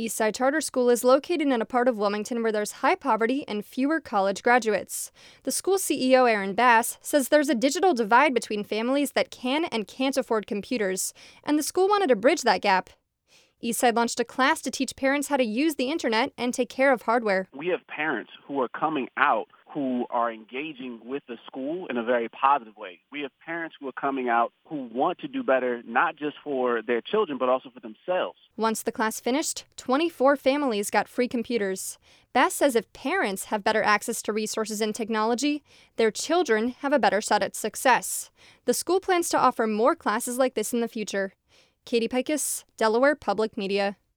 Eastside Charter School is located in a part of Wilmington where there's high poverty and fewer college graduates. The school CEO, Aaron Bass, says there's a digital divide between families that can and can't afford computers, and the school wanted to bridge that gap. Eastside launched a class to teach parents how to use the internet and take care of hardware. We have parents who are coming out who are engaging with the school in a very positive way. We have parents who are coming out who want to do better, not just for their children, but also for themselves. Once the class finished, 24 families got free computers. Bass says if parents have better access to resources and technology, their children have a better shot at success. The school plans to offer more classes like this in the future. Katie Pikus, Delaware Public Media.